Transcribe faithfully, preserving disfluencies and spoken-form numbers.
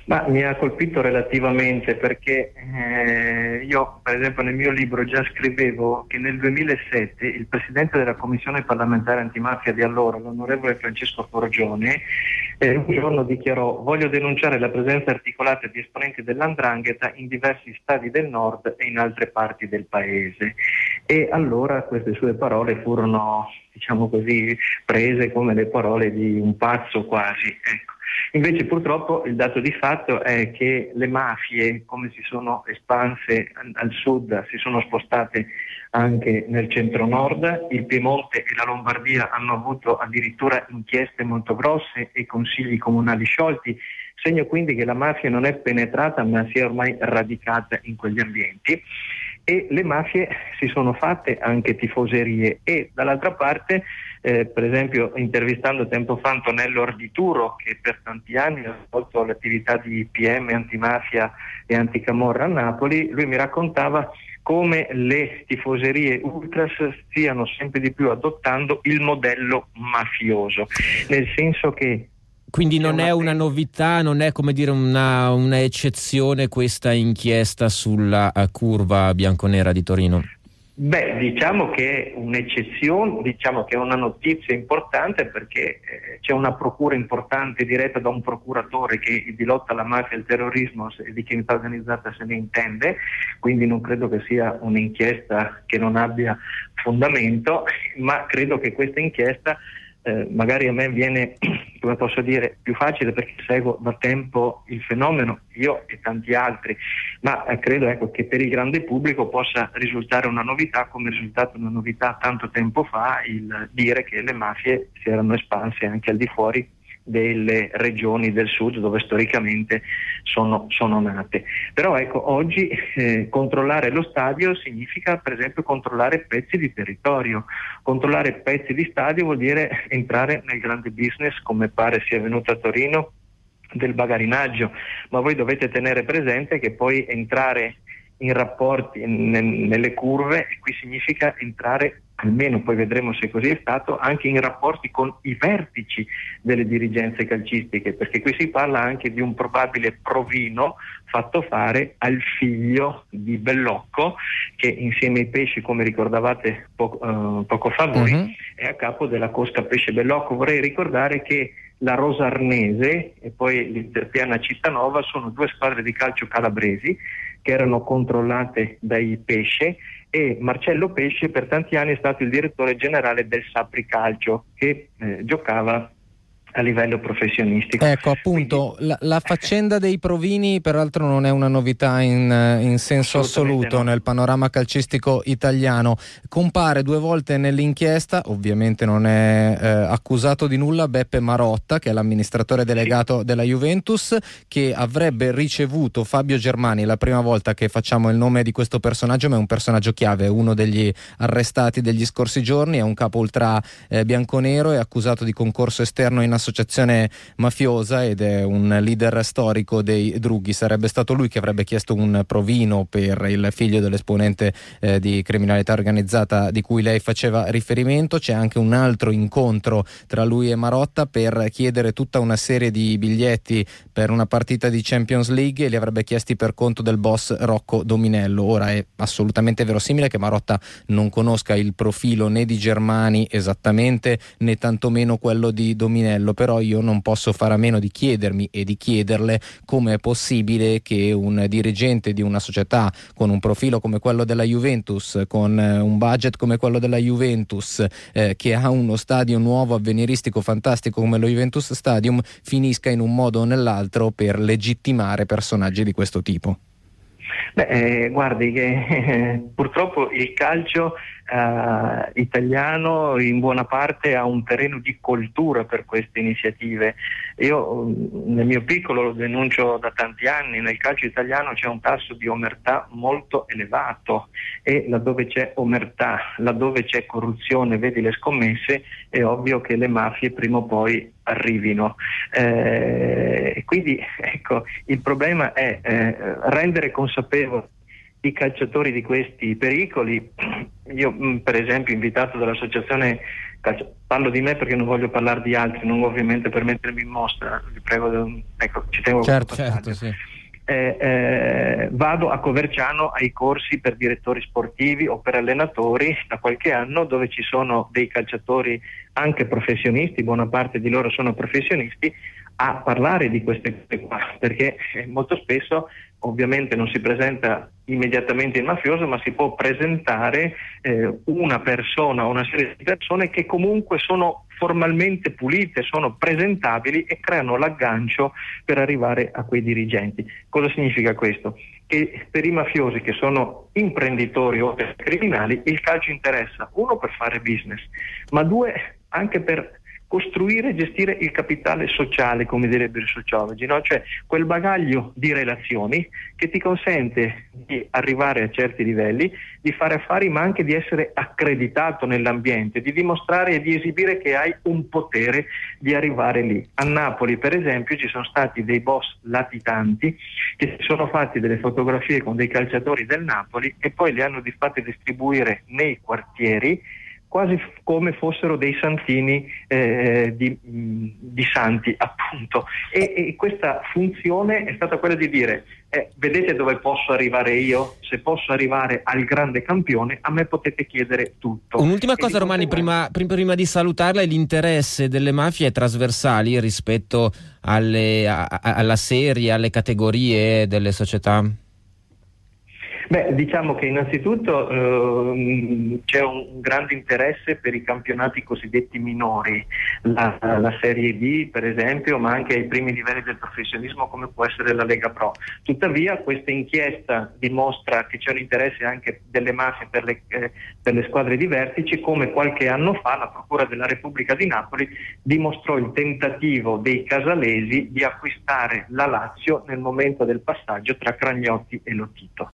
Ma mi ha colpito relativamente perché eh, io per esempio nel mio libro già scrivevo che nel duemilasette il presidente della commissione parlamentare antimafia di allora, l'onorevole Francesco Forgione, eh, un giorno dichiarò: voglio denunciare la presenza articolata di esponenti dell'Andrangheta in diversi stati del nord e in altre parti del paese. E allora queste sue parole furono, diciamo così, prese come le parole di un pazzo quasi, ecco. Invece purtroppo il dato di fatto è che le mafie, come si sono espanse al sud, si sono spostate anche nel centro-nord. Il Piemonte e la Lombardia hanno avuto addirittura inchieste molto grosse e consigli comunali sciolti, segno quindi che la mafia non è penetrata ma si è ormai radicata in quegli ambienti. E le mafie si sono fatte anche tifoserie e dall'altra parte, eh, per esempio intervistando tempo fa Antonello Ardituro, che per tanti anni ha svolto l'attività di P M antimafia e anticamorra a Napoli, lui mi raccontava come le tifoserie ultras stiano sempre di più adottando il modello mafioso, nel senso che quindi non è una novità, non è, come dire, una, una eccezione questa inchiesta sulla curva bianconera di Torino? Beh, diciamo che è un'eccezione, diciamo che è una notizia importante perché eh, c'è una procura importante diretta da un procuratore che di lotta alla mafia e al terrorismo e di criminalità organizzata se ne intende, quindi non credo che sia un'inchiesta che non abbia fondamento, ma credo che questa inchiesta Eh, magari a me viene, come posso dire, più facile perché seguo da tempo il fenomeno, io e tanti altri, ma eh, credo ecco, che per il grande pubblico possa risultare una novità, come è risultata una novità tanto tempo fa il dire che le mafie si erano espanse anche al di fuori delle regioni del sud dove storicamente sono, sono nate. Però ecco, oggi eh, controllare lo stadio significa per esempio controllare pezzi di territorio. Controllare pezzi di stadio vuol dire entrare nel grande business, come pare sia avvenuto a Torino, del bagarinaggio, ma voi dovete tenere presente che poi entrare in rapporti ne, nelle curve, e qui significa entrare, almeno poi vedremo se così è stato, anche in rapporti con i vertici delle dirigenze calcistiche, perché qui si parla anche di un probabile provino fatto fare al figlio di Bellocco, che insieme ai pesci, come ricordavate poco, uh, poco fa voi, uh-huh. è a capo della Cosca Pesce Bellocco. Vorrei ricordare che la Rosarnese e poi l'Interpiana Cittanova sono due squadre di calcio calabresi che erano controllate dai Pesce, e Marcello Pesce per tanti anni è stato il direttore generale del Sapri Calcio, che eh, giocava a livello professionistico. Ecco, appunto, Quindi... la, la faccenda dei provini peraltro non è una novità in, in senso assoluto, no, nel panorama calcistico italiano. Compare due volte nell'inchiesta, ovviamente non è eh, accusato di nulla, Beppe Marotta, che è l'amministratore delegato sì. della Juventus, che avrebbe ricevuto Fabio Germani. La prima volta che facciamo il nome di questo personaggio, ma è un personaggio chiave, uno degli arrestati degli scorsi giorni, è un capo ultra eh, bianconero, è accusato di concorso esterno in associazione mafiosa ed è un leader storico dei drughi. Sarebbe stato lui che avrebbe chiesto un provino per il figlio dell'esponente eh, di criminalità organizzata di cui lei faceva riferimento. C'è anche un altro incontro tra lui e Marotta per chiedere tutta una serie di biglietti per una partita di Champions League, e li avrebbe chiesti per conto del boss Rocco Dominello. Ora è assolutamente verosimile che Marotta non conosca il profilo né di Germani esattamente, né tantomeno quello di Dominello, però io non posso fare a meno di chiedermi e di chiederle come è possibile che un dirigente di una società con un profilo come quello della Juventus, con un budget come quello della Juventus, eh, che ha uno stadio nuovo avveniristico fantastico come lo Juventus Stadium, finisca in un modo o nell'altro per legittimare personaggi di questo tipo. Beh, eh, guardi che eh, purtroppo il calcio eh, italiano in buona parte ha un terreno di coltura per queste iniziative. Io nel mio piccolo lo denuncio da tanti anni: nel calcio italiano c'è un tasso di omertà molto elevato, e laddove c'è omertà, laddove c'è corruzione, vedi le scommesse, è ovvio che le mafie prima o poi arrivino. Eh, quindi ecco, il problema è eh, rendere consapevoli i calciatori di questi pericoli. Io per esempio, invitato dall'associazione calcio. Parlo di me perché non voglio parlare di altri, non ovviamente per mettermi in mostra, vi prego, ecco, ci tengo a certo, questo certo, sì. Eh, eh, vado a Coverciano ai corsi per direttori sportivi o per allenatori da qualche anno, dove ci sono dei calciatori anche professionisti, buona parte di loro sono professionisti, a parlare di queste cose qua, perché molto spesso ovviamente non si presenta immediatamente il mafioso, ma si può presentare eh, una persona o una serie di persone che comunque sono formalmente pulite, sono presentabili e creano l'aggancio per arrivare a quei dirigenti. Cosa significa questo? Che per i mafiosi, che sono imprenditori o per criminali, il calcio interessa, uno, per fare business, ma due, anche per costruire e gestire il capitale sociale, come direbbero i sociologi, no? Cioè quel bagaglio di relazioni che ti consente di arrivare a certi livelli, di fare affari, ma anche di essere accreditato nell'ambiente, di dimostrare e di esibire che hai un potere di arrivare lì. A Napoli, per esempio, ci sono stati dei boss latitanti che si sono fatti delle fotografie con dei calciatori del Napoli e poi le hanno fatte distribuire nei quartieri, quasi f- come fossero dei santini eh, di, di santi, appunto. E, e questa funzione è stata quella di dire eh, vedete dove posso arrivare io? Se posso arrivare al grande campione, a me potete chiedere tutto. Un'ultima e cosa, Romani, prima, prima, prima di salutarla, l'interesse delle mafie è trasversali rispetto alle, a, a, alla serie, alle categorie delle società? Beh, diciamo che innanzitutto eh, c'è un grande interesse per i campionati cosiddetti minori, la, la Serie D per esempio, ma anche ai primi livelli del professionismo come può essere la Lega Pro. Tuttavia questa inchiesta dimostra che c'è un interesse anche delle mafie per le, eh, per le squadre di vertice, come qualche anno fa la Procura della Repubblica di Napoli dimostrò il tentativo dei casalesi di acquistare la Lazio nel momento del passaggio tra Cragnotti e Lotito.